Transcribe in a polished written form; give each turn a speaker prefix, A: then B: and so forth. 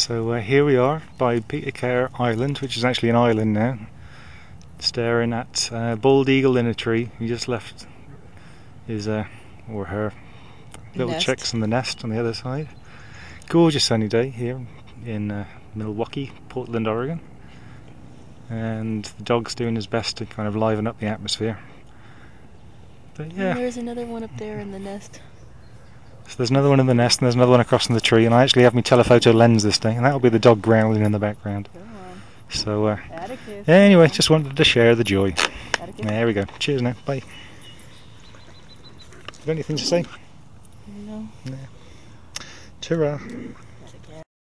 A: So here we are by Peter Kerr Island, which is actually an island now, staring at a bald eagle in a tree. He just left his or her little chicks in the nest on the other side. Gorgeous sunny day here in Milwaukee, Portland, Oregon, and the dog's doing his best to kind of liven up the atmosphere. But yeah,
B: and there's another one up there in the nest.
A: So there's another one in the nest and there's another one across in the tree, and I actually have my telephoto lens this day, and that'll be the dog growling in the background.
B: Come on.
A: So
B: Atticus.
A: anyway, just wanted to share the joy.
B: Atticus.
A: There we go. Cheers now. Bye. Got anything to say?
B: No.
A: Ta-ra.